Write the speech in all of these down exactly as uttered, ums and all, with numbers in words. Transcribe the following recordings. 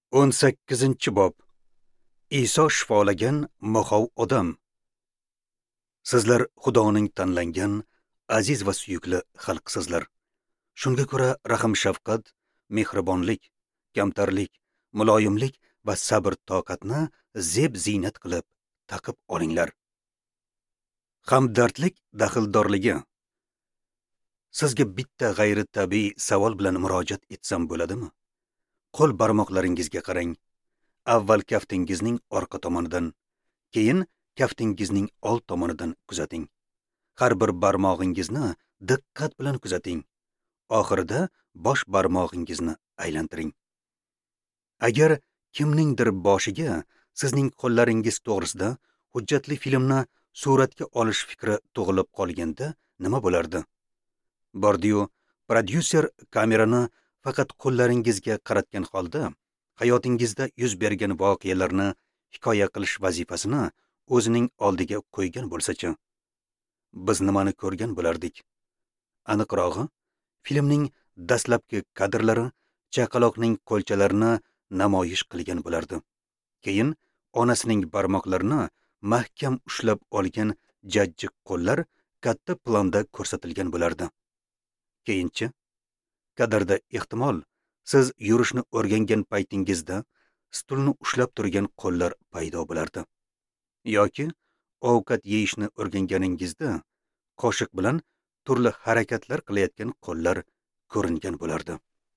o'n sakkizinchi bob. Iso shifolagan mo'xov odam. Sizlar Xudoning tanlangan aziz va suyukli xalqsizlar. Shunga ko'ra rahm shafqat, mehribonlik, kamtarlik, muloyimlik va sabr toqatni zeb ziynat qilib taqib olinglar. Hamdardlik daxldorligi. Sizga bitta g'ayri tabiiy savol bilan murojaat etsam bo'ladimi? Qo'l barmoqlaringizga qarang. Avval kaftingizning orqa tomonidan, keyin kaftingizning old tomonidan kuzating. Har bir barmog'ingizni diqqat bilan kuzating. Oxirida bosh barmog'ingizni aylantiring. Agar kimningdir boshiga sizning qo'llaringiz to'g'risida hujjatli filmni suratga olish fikri tug'ilib qolganda nima bo'lardi? Bordiyu, prodyuser kamerani faqat qo'llaringizga qaratgan holda hayotingizda yuz bergan voqealarni hikoya qilish vazifasini o'zining oldiga qo'ygan bo'lsa-chi, biz nimani ko'rgan bo'lardik? Aniqrog'i, filmning dastlabki kadrlari chaqaloqning qo'lchalarini namoyish qilgan bo'lardi. Keyin onasining barmoqlarini mahkam ushlab olgan jajji qo'llar katta planda ko'rsatilgan bo'lardi. Keyinchi kadrda ehtimol siz yurishni o'rgangan paytingizda stulni ushlab turgan qo'llar paydo bo'lardi. Yoki ovqat yeyishni o'rganganingizda qoshiq bilan turli harakatlar qilayotgan qo'llar ko'ringan bo'lardi.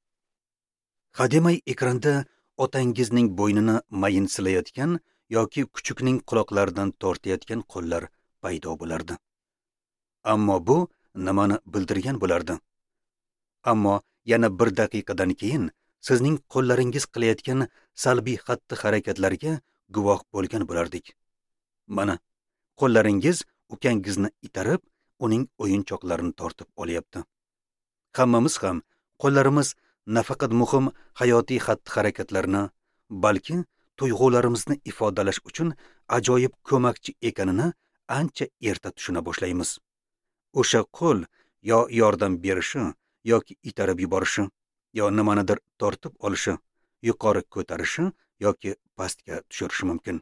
Hademay ekranda otangizning bo'ynini mayin silayotgan yoki kuchukning quloqlaridan tortayotgan qo'llar paydo bo'lardi. Ammo bu nimani bildirgan bo'lardi? Ammo yana bir daqiqadan keyin sizning qo'llaringiz qilayotgan salbiy xatti-harakatlarga guvoh bo'lgan bo'lardik. Mana, qo'llaringiz ukangizni itarib, uning o'yinchoqlarini tortib olyapti. Hammamiz ham qo'llarimiz nafaqat muhim hayotiy xatti-harakatlarni, balki tuyg'ularimizni ifodalash uchun ajoyib ko'makchi ekanini ancha erta tushuna boshlaymiz. O'sha qo'l yo yordam berishi, yoki itarib yuborishi, yo nimanidir tortib olishi, yuqori ko'tarishi yoki pastga tushirishi mumkin.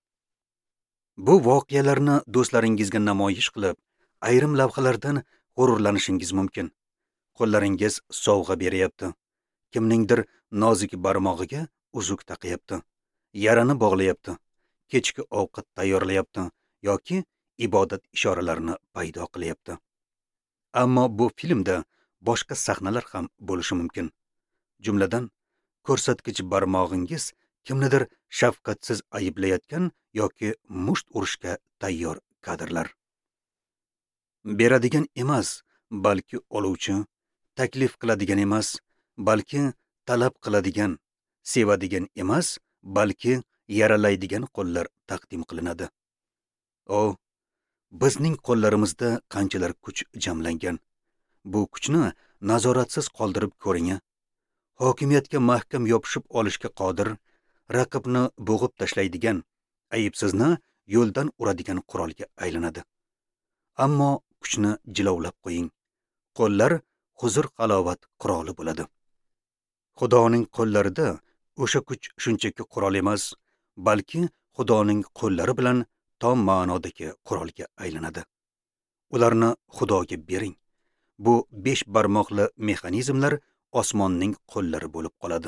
Bu voqealarni do'stlaringizga namoyish qilib, ayrim lavhalardan g'ururlanishingiz mumkin. Qo'llaringiz sovg'a beryapti. Kimningdir nozik barmog'iga uzuk taqayapti. Yarani bog'layapti. Kechki ovqat tayyorlayapti yoki ibodat ishoralarini paydo qilyapti. Ammo bu filmda boshqa sahnalar ham bo'lishi mumkin. Jumladan, ko'rsatkich barmog'ingiz kimnidir shafqatsiz ayblayotgan yoki musht urishga tayyor kadrlar. Beradigan emas, balki oluvchi, taklif qiladigan emas, balki talab qiladigan, sevadigan emas, balki yaralaydigan qo'llar taqdim qilinadi. O, bizning qo'llarimizda qanchalar kuch jamlangan. Bu kuchni nazoratsiz qoldirib ko'ring. Hokimiyatga mahkam yopishib olishga qodir, raqibni bo'g'ib tashlaydigan, ayibsizni yo'ldan uradigan qurolga aylanadi. Ammo kuchni jilovlab qo'ying. Qo'llar huzur halovat quroli bo'ladi. Xudoning qo'llarida o'sha kuch shunchaki qurol emas, balki Xudoning qo'llari bilan tom ma'nodagi qurolga aylanadi. Ularni Xudoga bering. Bu besh barmoqli mexanizmlar osmonning qo'llari bo'lib qoladi.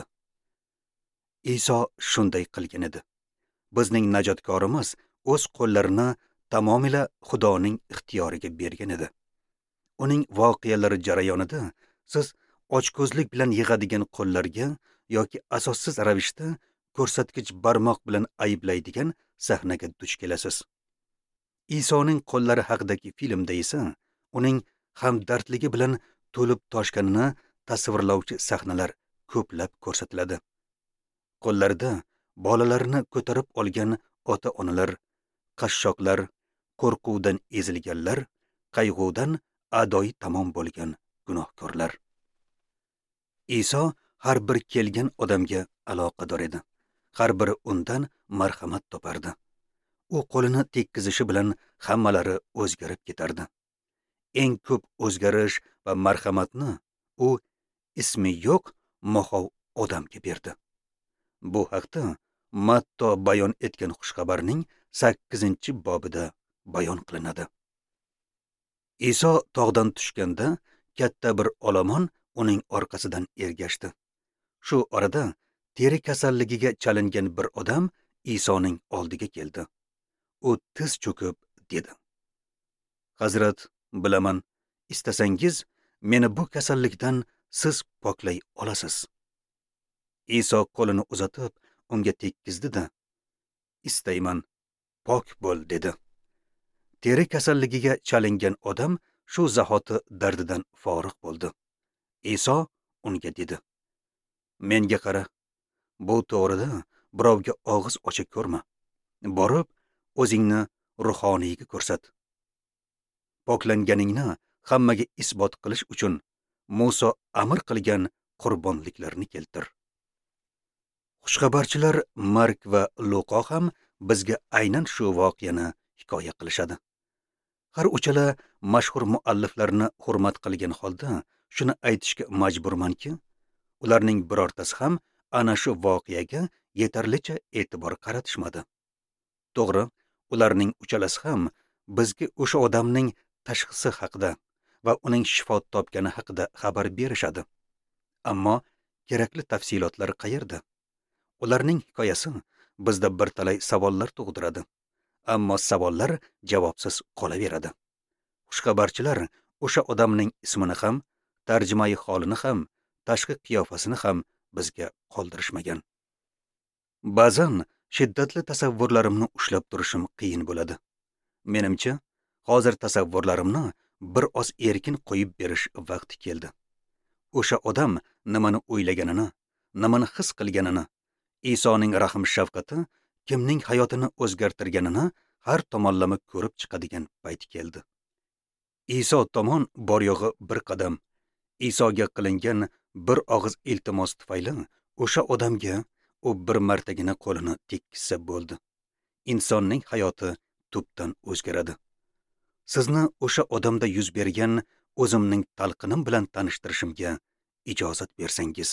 Iso shunday qilgan edi. Bizning najotkorimiz o'z qo'llarini tamomila Xudoning ixtiyoriga bergan edi. Uning voqealari jarayonida siz ochko'zlik bilan yig'adigan qo'llarga yoki asossiz ravishda ko'rsatkich barmoq bilan ayblaydigan sahnaga duch kelasiz. Isoning qo'llari haqidagi filmda esa uning hamdardligi bilan to'lib toshganini tasvirlovchi sahnalar ko'plab ko'rsatiladi. Qo'llarida bolalarini ko'tarib olgan ota-onalar, qashshoqlar, qo'rquvdan ezilganlar, qayg'udan adoyi tamom bo'lgan gunohkorlar. Iso har bir kelgan odamga aloqador edi. Har biri undan marhamat topardi. U qo'lini tekkizishi bilan hammalari o'zgarib ketardi. Eng ko'p o'zgarish va marhamatni u ismi yo'q mo'xov odamga berdi. Bu haqda Matto bayon etgan xushxabarning sakkizinchi bobida bayon qilinadi. Iso tog'dan tushganda katta bir olomon uning orqasidan ergashdi. Shu orada teri kasalligiga chalingan bir odam Isoning oldiga keldi. U tiz cho'kib dedi: "Hazrat, bilaman, istasangiz meni bu kasallikdan siz poklay olasiz." Iso qo'lini uzatib unga tekkizdi-da, "Istayman, pok bo'l" dedi. Teri kasalligiga chalingan odam shu zahoti dardidan forig' bo'ldi. Iso unga dedi: "Menga qara, bu to'g'rida birovga og'iz ocha ko'rma. Borib, o'zingni ruhoniyga ko'rsat. Poklanganingni hammaga isbot qilish uchun Muso amr qilgan qurbonliklarni keltir." Xushxabarchilar Mark va Luqo ham bizga aynan shu voqeani hikoya qilishadi. Har uchala mashhur mualliflarni hurmat qilgan holda shuni aytishga majburmanki, ularning birortasi ham ana shu voqeaga yetarlicha e'tibor qaratishmadi. To'g'ri, ularning uchalasi ham bizga o'sha odamning tashxisi haqida va uning shifo topgani haqida xabar berishadi. Ammo kerakli tafsilotlar qayerda? Ularning hikoyasi bizda bir talay savollar tug'diradi, ammo savollar javobsiz qolaveradi. Xushxabarchilar o'sha odamning ismini ham, tarjimai holini ham, tashqi qiyofasini ham bizga qoldirishmagan. Ba'zan shiddatli tasavvurlarimni ushlab turishim qiyin bo'ladi. Menimcha, hozir tasavvurlarimni bir oz erkin qo'yib berish vaqti keldi. O'sha odam nimani o'ylaganini, nimani his qilganini, Isoning rahm shafqati kimning hayotini o'zgartirganini har tomonlama ko'rib chiqadigan payt keldi. Iso tomon bor yo'g'i bir qadam, Isoga qilingan bir og'iz iltimos tufayli o'sha odamga u bir martagina qo'lini tekkizsa bo'ldi. Insonning hayoti tubdan o'zgaradi. Sizni o'sha odamda yuz bergan o'zimning talqinim bilan tanishtirishimga ijozat bersangiz.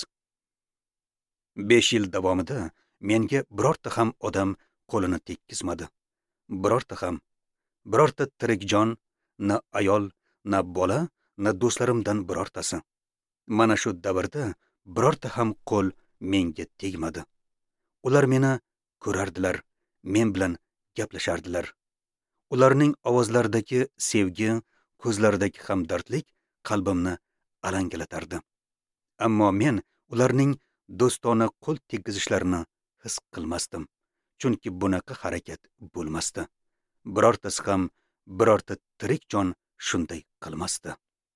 besh yil davomida menga birorta ham odam qo'lini tekkizmadi. Birorta ham, birorta tirik jon, na ayol, na bola, na do'stlarimdan birortasi. Mana shu davrda birorta ham qo'l menga tegmadi. Ular meni ko'rardilar, men bilan gaplashardilar. Ularning ovozlaridagi sevgi, ko'zlaridagi hamdardlik qalbimni alangalardi. Ammo men ularning do'stona qo'l tekkizishlarini his qilmasdim, chunki bunaqa harakat bo'lmasdi. Birortasi ham, birorta tirik jon shunday qilmasdi.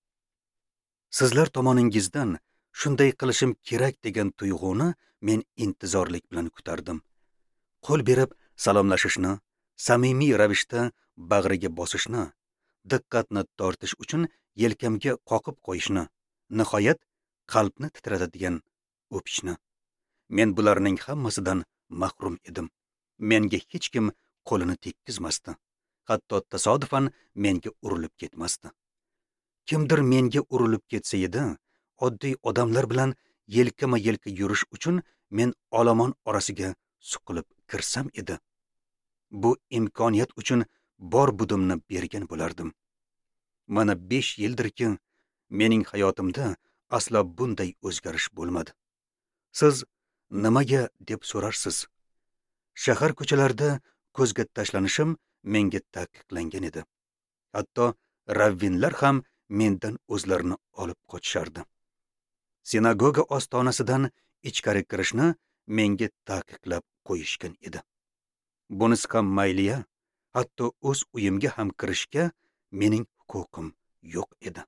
Sizlar tomoningizdan shunday qilishim kerak degan tuyg'uni men intizorlik bilan kutardim. Qo'l berib salomlashishni, samimiy ravishda bag'riga bosishni, diqqatni tortish uchun yelkamga qoqib qo'yishni, nihoyat qalbni titratadigan o'pishni. Men bularning hammasidan mahrum edim. Menga hech kim qo'lini tekkizmasdi. Hatto tasodifan menga urilib ketmasdi. Kimdir menga urilib ketsa edi, oddiy odamlar bilan yelkama-yelka yurish uchun men olomon orasiga suqilib kirsam edi. Bu imkoniyat uchun bor budimni bergan bo'lardim. Mana besh yildirki, mening hayotimda aslo bunday o'zgarish bo'lmadi. Siz nimaga deb so'rarsiz? Shahar ko'chalarida ko'zga tashlanishim menga taqiqlangan edi. Hatto ravvinlar ham mendan o'zlarini olib qochishardi. Sinagoga ostonasidan ichkari kirishni menga taqiqlab qo'yishgan edi. Bunisi ham mayliya, hatto o'z uyimga ham kirishga mening huquqim yo'q edi.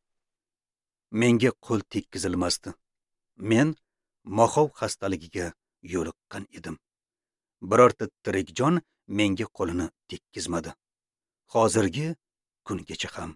Menga qo'l tekkizilmasdi. Men moxov xastaligiga yo'liqqan edim. Birorta tirik jon menga qo'lini tekkizmadi. Hozirgi kungacha ham.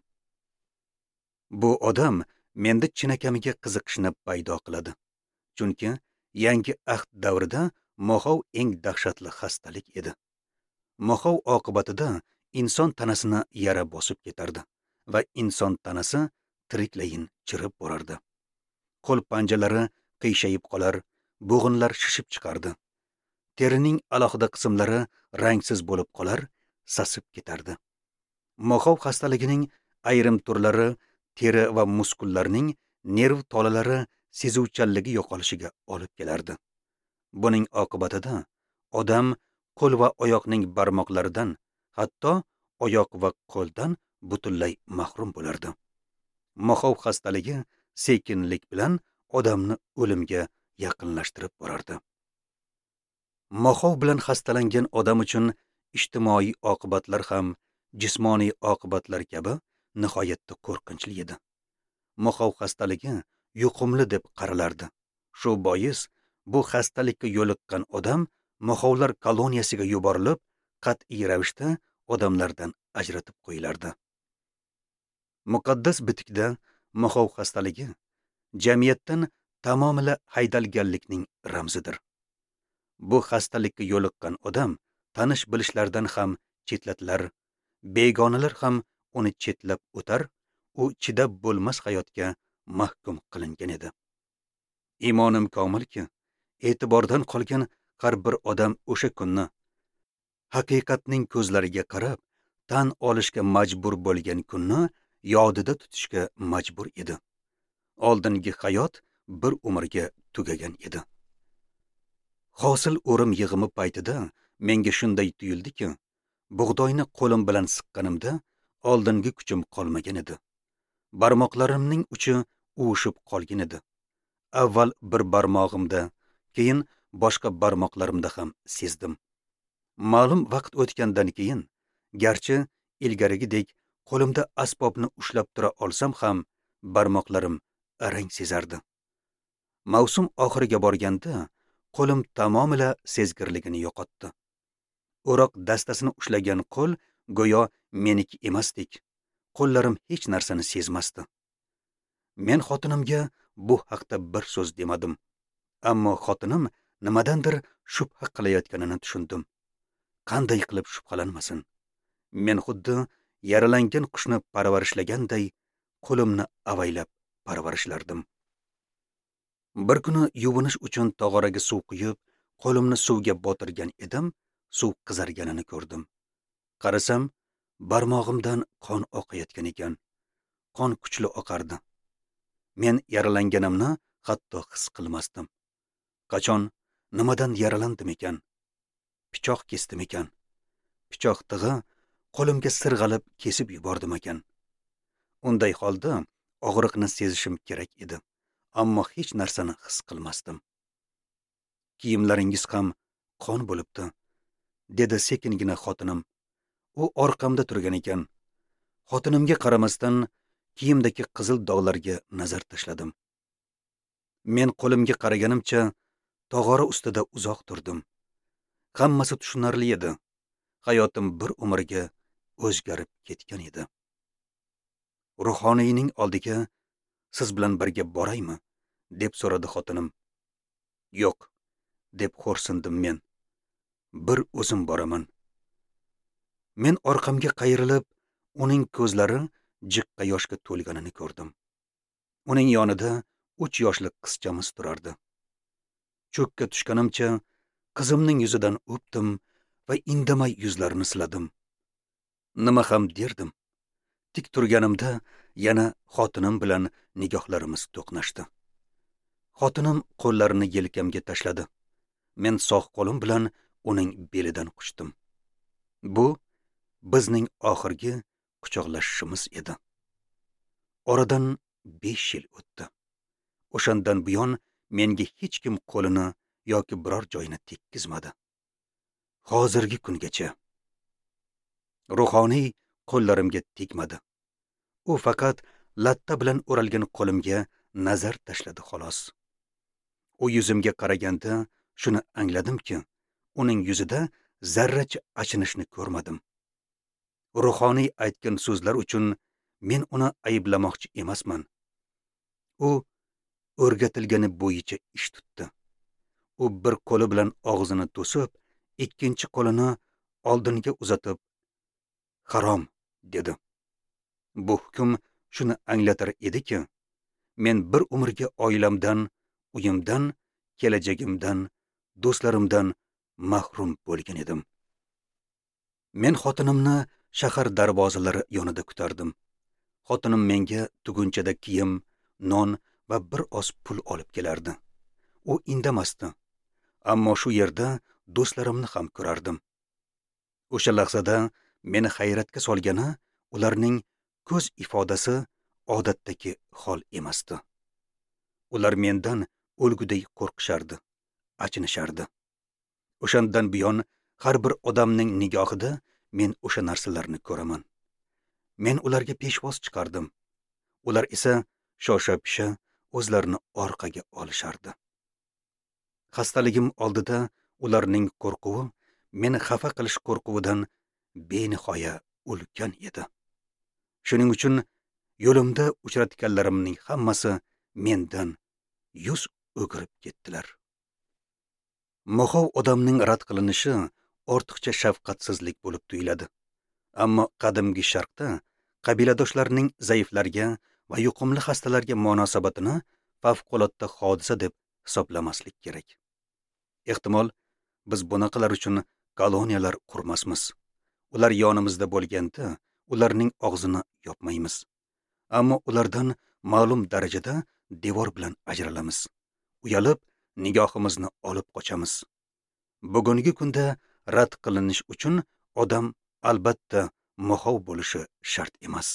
Bu odam menda chinakamiga qiziqishni paydo qiladi. Chunki yangi ahd davrida moxov eng dahshatli xastalik edi. Moxov oqibatida inson tanasini yara bosib ketardi va inson tanasi tiriklayin chirib borardi. Qo'l panjalari qiyshayib qolar, bo'g'inlar shishib chiqardi. Terining alohida qismlari rangsiz bo'lib qolar, sasib ketardi. Moxov xastaligining ayrim turlari teri va muskullarning nerv tolalari sezuvchanligi yo'qolishiga olib kelardi. Buning oqibatida odam qo'l va oyoqning barmoqlaridan, hatto oyoq va qo'ldan butunlay mahrum bo'lardi. Moxov xastaligi sekinlik bilan odamni o'limga yaqinlashtirib borardi. Moxov bilan xastalangan odam uchun ijtimoiy oqibatlar ham jismoniy oqibatlar kabi nihoyatda qo'rqinchli edi. Moxov xastaligi yuqumli deb qaralardi. Shu bois bu xastalikka yo'liqqan odam moxovlar koloniyasiga yuborilib, qat'iy ravishda odamlardan ajratib qo'yilardi. Muqaddas bitikda moxov xastaligi jamiyatdan tamomila haydalganlikning ramzidir. Bu xastalikka yo'liqqan odam tanish bilishlardan ham chetlatilar, begonalar ham uni chetlab o'tar, u chidab bo'lmas hayotga mahkum qilingan edi. Imonim komilki, e'tibordan qolgan har bir odam o'sha kunni haqiqatning ko'zlariga qarab tan olishga majbur bo'lgan kunni yodida tutishga majbur edi. Oldingi hayot bir umrga tugagan edi. Hosil o'rim yig'imi paytida menga shunday tuyuldiki, bug'doyni qo'lim bilan siqqanimda oldingi kuchim qolmagan edi. Barmoqlarimning uchi uvushib qolgan edi. Avval bir barmog'imda, keyin boshqa barmoqlarimda ham sezdim. Ma'lum vaqt o'tgandan keyin, garchi ilgarigidek qo'limda asbobni ushlab tura olsam ham, barmoqlarim arang sezardi. Mavsum oxiriga borganda qo'lim tamomila sezgirligini yo'qotdi. O'roq dastasini ushlagan qo'l go'yo meniki emasdek, qo'llarim hech narsani sezmasdi. Men xotinimga bu haqda bir so'z demadim, ammo xotinim nimadandir shubha qilayotganini tushundim. Qanday qilib shubhalanmasin? Men xuddi yaralangan qushni parvarishlaganday qo'limni avaylab parvarishlardim. Bir kuni yuvinish uchun tog'oraga suv quyib, qo'limni suvga botirgan edim, suv qizarganini ko'rdim. Qarasam, barmog'imdan qon oqayotgan ekan. Qon kuchli oqardi. Men yaralanganimni hatto his qilmasdim. Qachon, nimadan yaralandim ekan? Pichoq kesdim ekan. Pichoq tig'i qo'limga sirg'alib kesib yubordim ekan. Unday holda og'riqni sezishim kerak edi, ammo hech narsani his qilmasdim. Kiyimlaringiz ham qon bo'libdi, dedi sekingina xotinim. U orqamda turgan ekan. Xotinimga qaramasdan kiyimdagi qizil dog'larga nazar tashladim. Men qo'limga qaraganimcha tog'ora ustida uzoq turdim. Hammasi tushunarli edi. Hayotim bir umrga o'zgarib ketgan edi. Ruhoniyning oldiga siz bilan birga boraymi? Deb so'radi xotinim. Yo'q, deb xo'rsindim men. Bir o'zim boraman. Men orqamga qayrilib, uning ko'zlari jiqqa yoshga to'lganini ko'rdim. Uning yonida uch yoshli qizchamiz turardi. Cho'kka tushganimcha qizimning yuzidan o'pdim va indamay yuzlarini siladim. Nima ham derdim? Tik turganimda yana xotinim bilan nigohlarimiz to'qnashdi. Xotinim qo'llarini yelkamga tashladi. Men sog' qo'lim bilan uning belidan quchdim. Bu bizning oxirgi quchoqlashishimiz edi. Oradan besh yil o'tdi. O'shandan buyon menga hech kim qo'lini yoki biror joyini tekkizmadi. Hozirgi kungacha ruhoniy qo'llarimga tegmadi. U faqat latta bilan o'ralgan qo'limga nazar tashladi xolos. U yuzimga qaraganda shuni angladimki, uning yuzida zarracha achinishni ko'rmadim. Ruhoniy aytgan so'zlar uchun men uni ayblamoqchi emasman. U o'rgatilgani bo'yicha ish tutdi. U bir qo'li bilan og'zini to'sib, ikkinchi qo'lini oldinga uzatib, "Harom", dedi. Bu hukm shuni anglatar ediki, men bir umrga oilamdan, uyimdan, kelajagimdan, do'stlarimdan mahrum bo'lgan edim. Men xotinimni shahar darvozalari yonida kutardim. Xotinim menga tugunchada kiyim, non va bir oz pul olib kelardi. U indamasdi, ammo shu yerda do'stlarimni ham ko'rardim. O'sha lahzada meni hayratga solgani ularning ko'z ifodasi odatdagi hol emasdi. Ular mendan o'lguday qo'rqishardi, achinishardi. O'shandan buyon har bir odamning nigohida men o'sha narsalarni ko'raman. Men ularga peshvoz chiqardim. Ular esa shosha-pisha o'zlarini orqaga olishardi. Xastaligim oldida ularning qo'rquvi meni xafa qilish qo'rquvidan benihoya ulkan edi. Shuning uchun yo'limda uchratganlarimning hammasi mendan yuz o'girib ketdilar. Mo'xov odamning rad qilinishi ortiqcha shafqatsizlik bo'lib tuyuladi. Ammo qadimgi sharqda qabiladoshlarning zaiflarga va yuqumli xastalarga munosabatini favqulodda hodisa deb hisoblamaslik kerak. Ehtimol biz bunaqalar uchun koloniyalar qurmasmiz. Ular yonimizda bo'lganda ularning og'zini yopmaymiz. Ammo ulardan ma'lum darajada devor bilan ajralamiz. Uyalib nigohimizni olib qochamiz. Bugungi kunda rad qilinish uchun odam albatta mo'xov bo'lishi shart emas.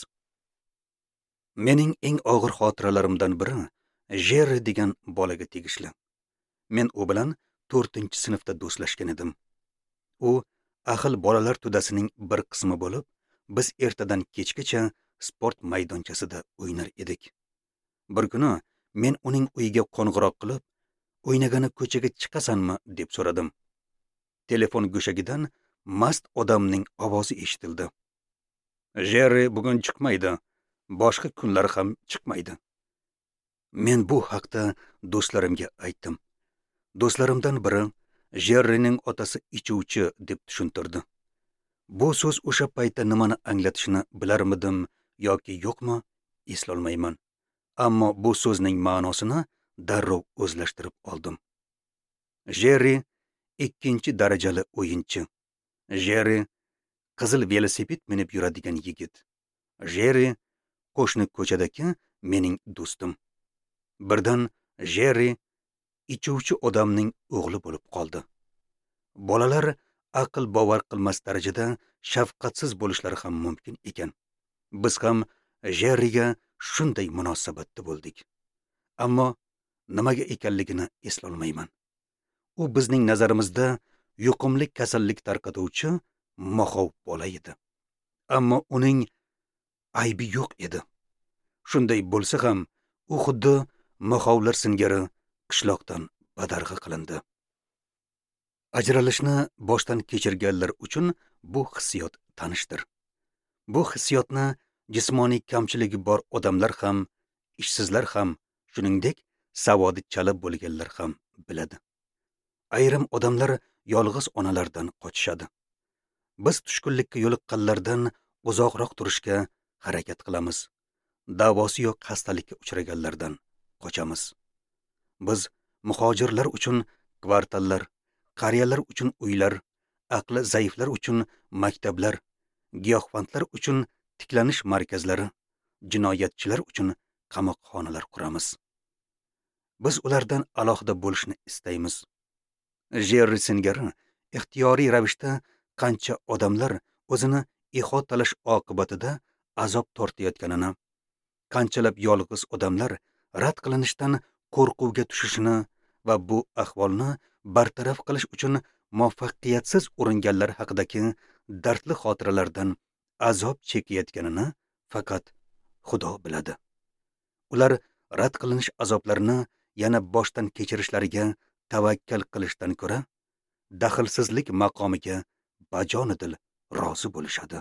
Mening eng og'ir xotiralarimdan biri Jerry degan bolaga tegishli. Men u bilan to'rtinchi sinfda do'stlashgan edim. U ahil bolalar to'dasining bir qismi bo'lib, biz ertadan kechgacha sport maydonchasida o'ynar edik. Bir kuni men uning uyiga qo'ng'iroq qilib, o'ynagani ko'chaga chiqasanmi deb so'radim. Telefon go'shagidan mast odamning ovozi eshitildi. Jerry bugun chiqmaydi, boshqa kunlar ham chiqmaydi. Men bu haqda do'stlarimga aytdim. Do'stlarimdan biri Jerryning otasi ichuvchi deb tushuntirdi. Bu so'z o'sha paytda nimani anglatishini bilarmidim yoki yo'qmi, eslolmayman. Ammo bu so'zning ma'nosini darrov o'zlashtirib oldim. Jerry ikkinchi darajali o'yinchi. Jerry qizil velosiped minib yuradigan yigit. Jerry qo'shni ko'chadagi mening do'stim. Birdan Jerry ichuvchi odamning o'g'li bo'lib qoldi. Bolalar aql bovar qilmas darajada shafqatsiz bo'lishlari ham mumkin ekan. Biz ham Jerryga shunday munosabatda bo'ldik. Ammo nimaga ekanligini eslolmayman. U bizning nazarimizda yuqumli kasallik tarqatuvchi mo'xov bola edi. Ammo uning aybi yo'q edi. Shunday bo'lsa ham u xuddi mo'xovlar singari qishloqdan badarg'a qilindi. Ajralishni boshdan kechirganlar uchun bu hissiyot tanishdir. Bu hissiyotni jismoniy kamchiligi bor odamlar ham, ishsizlar ham, shuningdek savodi chala bo'lganlar ham biladi. Ayrim odamlar yolg'iz onalardan qochishadi. Biz tushkunlikka yo'liqqanlardan uzoqroq turishga harakat qilamiz. Davosi yo'q xastalikka uchraganlardan qochamiz. Biz muhojirlar uchun kvartallar, qariyalar uchun uylar, aqli zaiflar uchun maktablar, giyohvandlar uchun tiklanish markazlari, jinoyatchilar uchun qamoqxonalar quramiz. Biz ulardan alohida bo'lishni istaymiz. Jerry singari ixtiyoriy ravishda qancha odamlar o'zini ihotalash oqibatida azob tortayotganini, qanchalab yolg'iz odamlar rad qilinishdan qo'rquvga tushishini va bu ahvolni bartaraf qilish uchun muvaffaqiyatsiz uringanlar haqidagi dardli xotiralardan azob chekayotganini faqat Xudo biladi. Ular rad qilinish azoblarini yana boshdan kechirishlariga tavakkal qilishdan ko'ra daxlsizlik maqomiga bajonidil rozi bo'lishadi.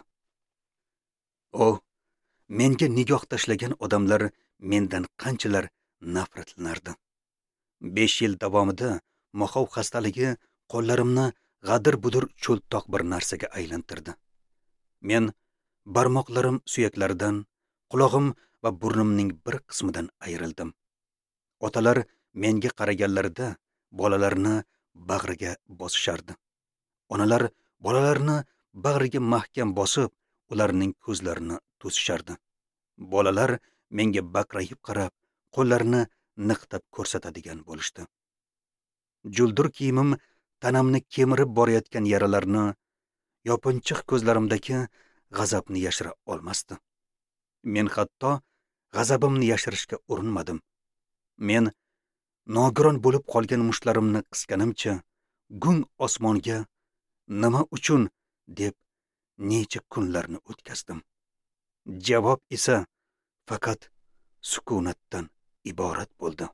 O, menga nigoh tashlagan odamlar mendan qanchalar nafratlanardi. besh yil davomida mo'xov xastaligi qo'llarimni g'adir-budur cho'ltoq bir narsaga aylantirdi. Men barmoqlarim suyaklaridan, qulog'im va burnimning bir qismidan ayrildim. Otalar menga qaraganlarida bolalarini bag'riga bosishardi. Onalar bolalarni bag'riga mahkam bosib, ularning ko'zlarini to'sishardi. Bolalar menga baqrayib qarab, qo'llarini niqtab ko'rsatadigan bo'lishdi. Juldur kiyimim tanamni kemirib borayotgan yaralarni, yopinchiq ko'zlarimdagi g'azabni yashira olmasdi. Men hatto g'azabimni yashirishga urinmadim. Men nogiron bo'lib qolgan mushtlarimni qisganimcha gung osmonga nima uchun deb necha kunlarni o'tkazdim. Javob esa faqat sukunatdan iborat bo'ldi.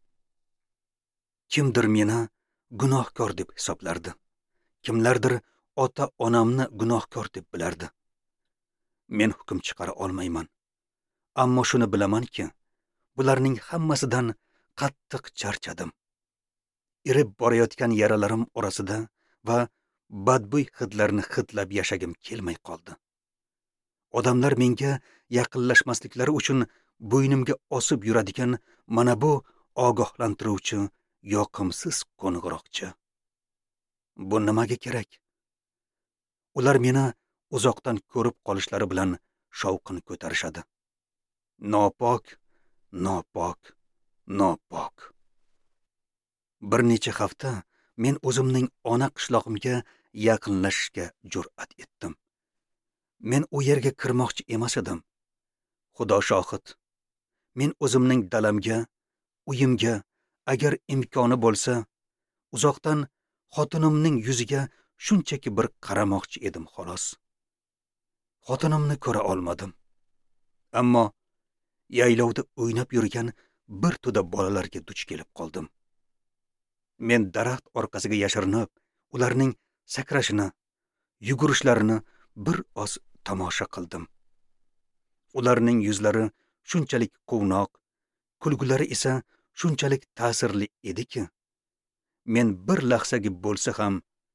Kimdir meni gunohkor deb hisoblardi. Kimlardir ota-onamni gunohkor deb bilardi. Men hukm chiqara olmayman. Ammo shuni bilamanki, bularning hammasidan qattiq charchadim. Irib borayotgan yaralarim orasida va badbo'y hidlarni hidlab yashagim kelmay qoldi. Odamlar menga yaqinlashmasliklari uchun bo'ynimga osib yuradigan mana bu ogohlantiruvchi, yoqimsiz qo'ng'iroqchi. Bu nimaga kerak? Ular meni uzoqdan ko'rib qolishlari bilan shovqin ko'tarishadi. Nopok, nopok, nopok. Bir necha hafta men o'zimning ona qishlog'imga yaqinlashishga jur'at etdim. Men u yerga kirmoqchi emas edim. Xudo shohid, men o'zimning dalamga, uyimga agar imkoni bo'lsa, uzoqdan xotinimning yuziga shunchaki bir qaramoqchi edim xolos. Xotinimni ko'ra olmadim. Ammo yaylovda o'ynab yurgan bir to'da bolalarga duch kelib qoldim. Men daraxt orqasiga yashirinib, ularning sakrashini, yugurishlarini bir oz tomosha qildim. Ularning yuzlari shunchalik quvnoq, kulgulari esa shunchalik ta'sirli ediki, men bir lahzaga bo'lsa ham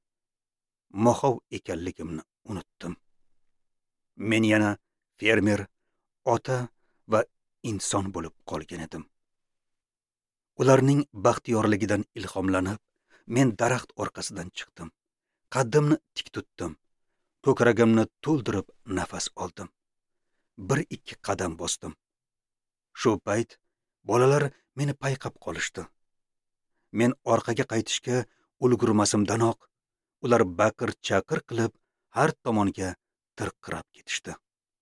moxov ekanligimni unutdim. Men yana fermer, ota va inson bo'lib qolgan edim. Ularning baxtiyorligidan ilhomlanib, men daraxt orqasidan chiqdim. Qaddimni tik tutdim. Ko'kragimni to'ldirib nafas oldim. Bir ikki qadam bosdim. Shu payt bolalar meni payqab qolishdi. Men orqaga qaytishga ulgurmasimdanoq, ular baqir-chaqir qilib har tomonga tirqirab ketishdi.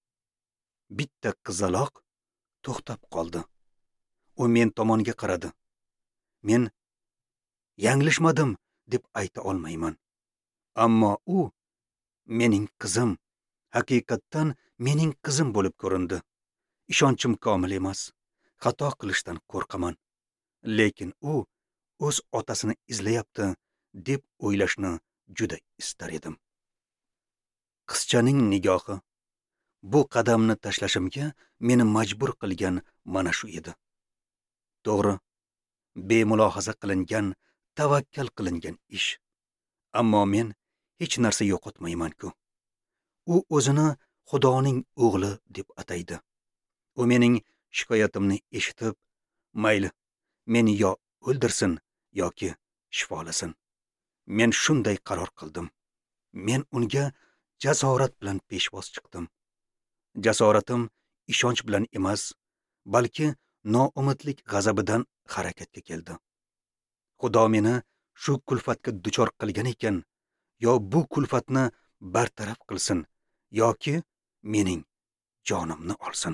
Bitta qizaloq to'xtab qoldi. U men tomonga qaradi. Men yanglishmadim deb ayta olmayman. Ammo u mening qizim, haqiqatdan mening qizim bo'lib ko'rindi. Ishonchim komil emas. Xato qilishdan qo'rqaman. Lekin u o'z otasini izlayapti deb o'ylashni juda istar edim. Qizchaning nigohi bu qadamni tashlashimga meni majbur qilgan mana shu edi. To'g'ri, bemulohaza qilingan, tavakkal qilingan ish. Ammo men hech narsa yo'qotmayman-ku. U o'zini Xudoning o'g'li deb ataydi. U mening shikoyatimni eshitib, mayli, meni yo o'ldirsin yoki shifolasin. Men shunday qaror qildim. Men unga jasorat bilan peshvoz chiqdim. Jasoratim ishonch bilan emas, balki noumidlik g'azabidan harakatga keldi. Xudo meni shu kulfatga duchor qilgan ekan, yo bu kulfatni bartaraf qilsin, yoki mening jonimni olsin.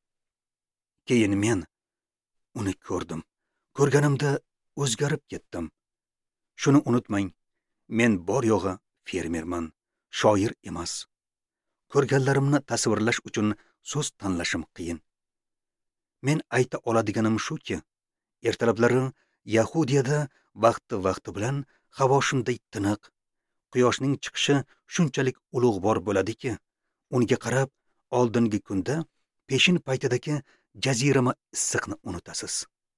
Keyin men uni ko'rdim. Ko'rganimda o'zgarib ketdim. Shuni unutmang, men bor yo'g'i fermerman, shoir emas. Ko'rganlarimni tasvirlash uchun so'z tanlashim qiyin. Men ayta oladiganim shuki, ertalablari Yahudiyada vaqti-vaqti bilan havo shunday tiniq, quyoshning chiqishi shunchalik ulug'bor bo'ladiki, unga qarab oldingi kunda peshin paytidagi jazirama issiqni unutasiz.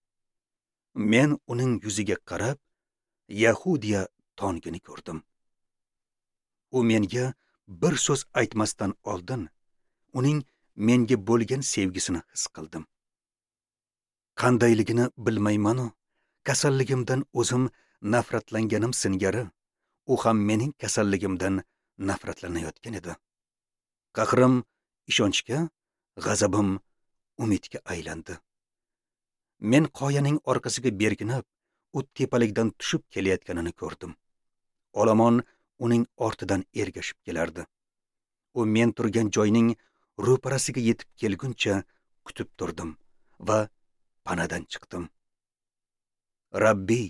Men uning yuziga qarab Yahudiya tongini ko'rdim. U menga bir so'z aytmasdan oldin uning menga bo'lgan sevgisini his qildim. Qandayligini bilmayman-u, kasalligimdan o'zim nafratlanganim singari u ham mening kasalligimdan nafratlanayotgan edi. Qahrim ishonchga, g'azabim umidga aylandi. Men qoyaning orqasiga berkinib, u tepalikdan tushib kelayotganini ko'rdim. Olomon uning ortidan ergashib kelardi. U men turgan joyning ro'parasiga yetib kelguncha kutib turdim va panadan chiqdim. Rabbiy!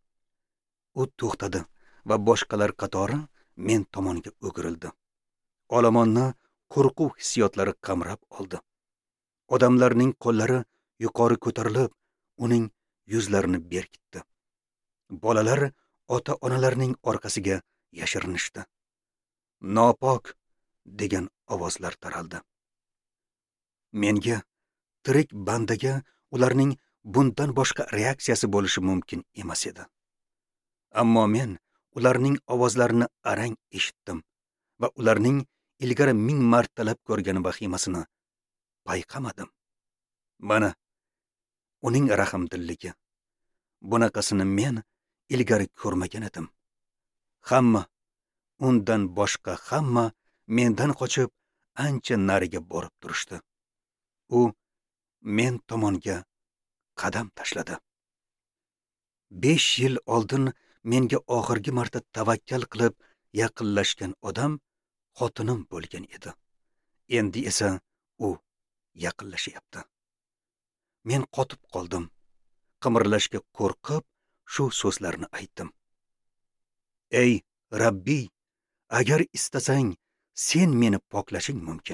U to'xtadi va boshqalar qatori men tomonga o'girildi. Olomonni qo'rquv hissiyotlari qamrab oldi. Odamlarning qo'llari yuqori ko'tarilib, uning yuzlarini berkitdi. Bolalar ota-onalarning orqasiga yashirinishdi. Nopok degan ovozlar taraldi. Menga, tirik bandaga ularning bundan boshqa reaksiyasi bo'lishi mumkin emas edi. Ammo men ularning ovozlarini arang eshitdim va ularning ilgari ming martalab ko'rgan vahimasini payqamadim. Mana uning rahmdilligi. Bunaqasini men ilgari ko'rmagan edim. Hamma, undan boshqa hamma mendan qochib ancha nariga borib turishdi. U men tomonga qadam tashladi. besh yil oldin menga oxirgi marta tavakkal qilib yaqinlashgan odam xotinim bo'lgan edi. Endi esa u yaqinlashyapti. Men qotib qoldim. Qimirlashga qo'rqib, shu so'zlarni aytdim. Ey Rabbiy, agar istasang, sen meni poklashing mumkin.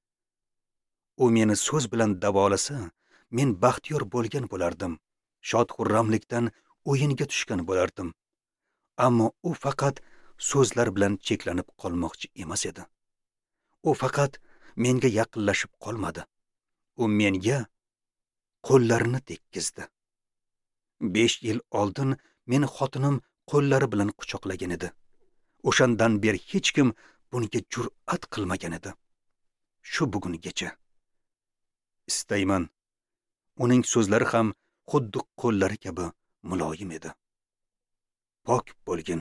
U meni so'z bilan davolasa, men baxtiyor bo'lgan bo'lardim. Shod-xurramlikdan o'yinga tushgan bo'lardim. Ammo u faqat so'zlar bilan cheklanib qolmoqchi emas edi. U faqat menga yaqinlashib qolmadi. U menga qo'llarini tekkizdi. besh yil oldin meni xotinim qo'llari bilan quchoqlagan edi. O'shandan beri hech kim bunga jur'at qilmagan edi. Shu bugungacha. Istayman. Uning so'zlari ham xuddi qo'llari kabi muloyim edi. Pok bo'lgin.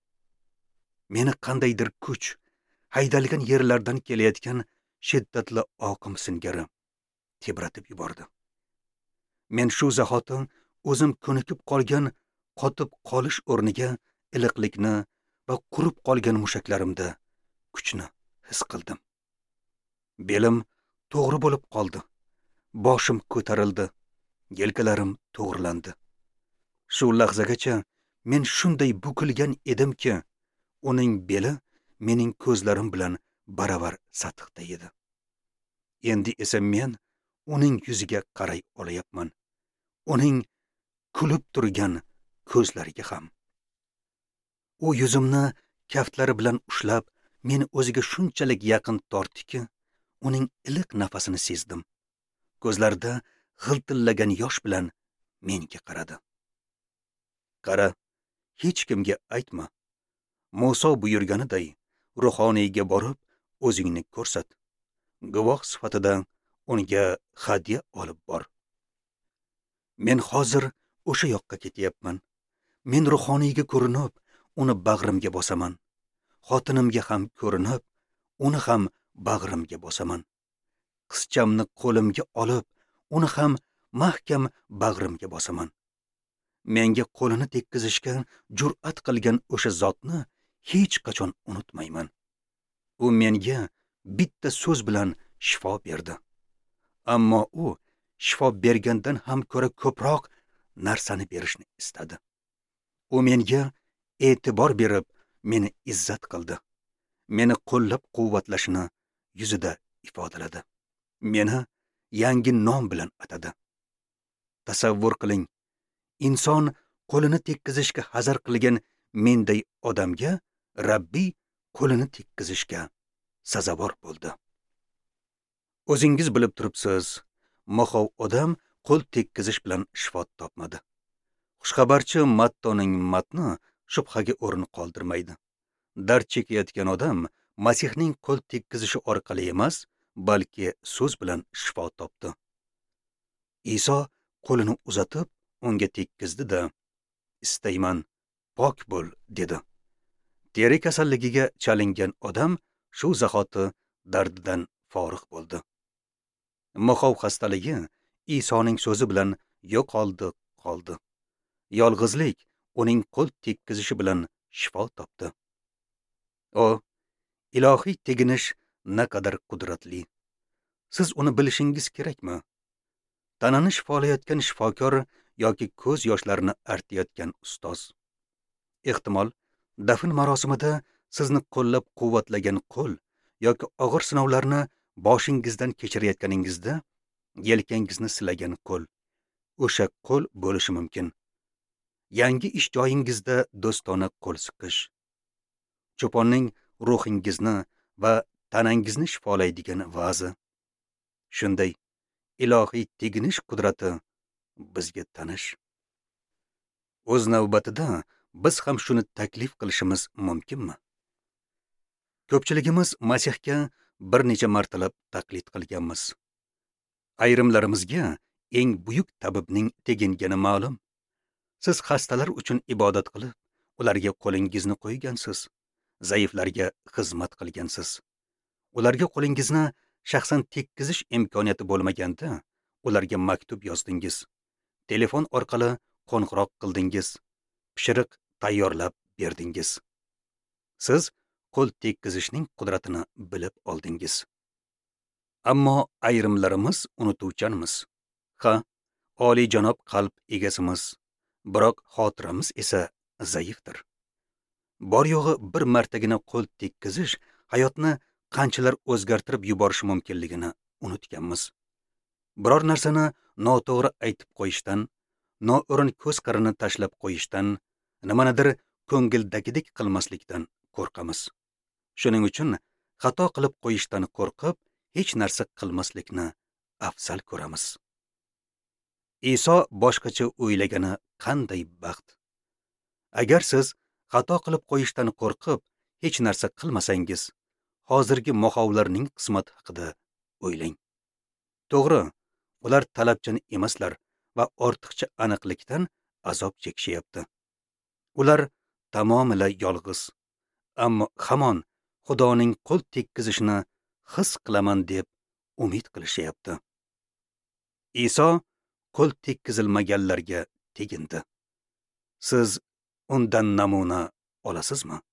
Meni qandaydir kuch, haydalgan yerlardan kelayotgan shiddatli oqim singari tebratib yubordi. Men shu zahoti o'zim ko'nikib qolgan qotib qolish o'rniga iliqlikni va qurib qolgan mushaklarimda kuchni his qildim. Belim to'g'ri bo'lib qoldi. Boshim ko'tarildi. Yelkalarim to'g'rilandi. Shu lahzagacha men shunday bukilgan edimki, uning beli mening ko'zlarim bilan baravar sathda edi. Endi esa men uning yuziga qaray olayapman. Uning kulib turgan ko'zlariga ham. U yuzimni kaftlari bilan ushlab, meni o'ziga shunchalik yaqin tortdiki, uning iliq nafasini sezdim. Ko'zlarida g'iltillagan yosh bilan menga qaradi. Qara, hech kimga aytma. Muso buyurganiday, ruhoniyga borib, o'zingni ko'rsat. Guvoh sifatida unga hadya olib bor. Men hozir o'sha yoqqa ketyapman. Men ruhoniyga ko'rinib, uni bag'rimga bosaman. Xotinimga ham ko'rinib, uni ham bag'rimga bosaman. Qizchamni qo'limga olib, uni ham mahkam bag'rimga bosaman. Menga qo'lini tekkizishga jur'at qilgan o'sha zotni hech qachon unutmayman. U menga bitta so'z bilan shifo berdi. Ammo u shifo bergandan ham ko'ra ko'proq narsani berishni istadi. U menga e'tibor berib, meni izzat qildi. Meni qo'llab-quvvatlashini yuzida ifodaladi. Meni yangi nom bilan atadi. Tasavvur qiling, inson qo'lini tekkizishga hazar qilgan menday odamga Rabbiy qo'lini tekkizishga sazovor bo'ldi. O'zingiz bilib turibsiz, mo'xov odam qo'l tekkizish bilan shifo topmadi. Xushxabarchi Mattoning matni shubhaga o'rin qoldirmaydi. Dard chekayotgan odam Masihning qo'l tekkizishi orqali emas, balki so'z bilan shifo topdi. Iso qo'lini uzatib unga tekkizdi-da, istayman, pok bo'l, dedi. Teri kasalligiga chalingan odam shu zahoti dardidan forig' bo'ldi. Mo'xov xastaligi Isoning so'zi bilan yo'qoldi qoldi. Yolg'izlik uning qo'l tekkizishi bilan shifo topdi. O, ilohiy teginish naqadar qudratli. Siz uni bilishingiz kerakmi? Tanani shifolayotgan shifokor yoki ko'z yoshlarini artayotgan ustoz. Ehtimol, dafn marosimida sizni qo'llab-quvvatlagan qo'l yoki og'ir sinovlarni boshingizdan kechirayotganingizda yelkangizni silagan qo'l o'sha qo'l bo'lishi mumkin. Yangi ish joyingizda do'stona qo'l siqish. Cho'ponning ruhingizni va tanangizni shifolaydigan va'zi. Shunday ilohiy teginish qudrati bizga tanish. O'z navbatida biz ham shuni taklif qilishimiz mumkinmi? Ko'pchiligimiz Masihga bir necha martalab taqlid qilganmiz. Ayrimlarimizga eng buyuk tabibning tegingani ma'lum. Siz xastalar uchun ibodat qilib, ularga qo'lingizni qo'ygansiz, zaiflarga xizmat qilgansiz. Ularga qo'lingizni shaxsan tekkizish imkoniyati bo'lmaganda, ularga maktub yozdingiz. Telefon orqali qo'ng'iroq qildingiz. Pishiriq tayyorlab berdingiz. Siz qo'l tekkizishning qudratini bilib oldingiz. Ammo ayrimlarimiz unutuvchanmiz. Ha, oliy janob qalb egasimiz, biroq xotiramiz esa zaifdir. Bor yo'g'i bir martagina qo'l tekkizish hayotni qanchalar o'zgartirib yuborishi mumkinligini unutganmiz. Biror narsani noto'g'ri aytib qo'yishdan, noo'rin ko'z qirini tashlab qo'yishdan, nimanidir ko'ngildagidek qilmaslikdan qo'rqamiz. Shuning uchun xato qilib qo'yishdan qo'rqib, hech narsa qilmaslikni afzal ko'ramiz. Iso boshqacha o'ylagani qanday baxt. Agar siz xato qilib qo'yishdan qo'rqib, hech narsa qilmasangiz, hozirgi mo'xovlarning qismati haqida o'ylang. To'g'ri, ular talabchan emaslar va ortiqcha aniqlikdan azob chekishyapti. Ular tamomila yolg'iz, ammo hamon Xudoning qo'l tekkizishini his qilaman deb umid qilishyapti. Iso qo'l tekkizilmaganlarga tegindi. Siz undan namuna olasizmi?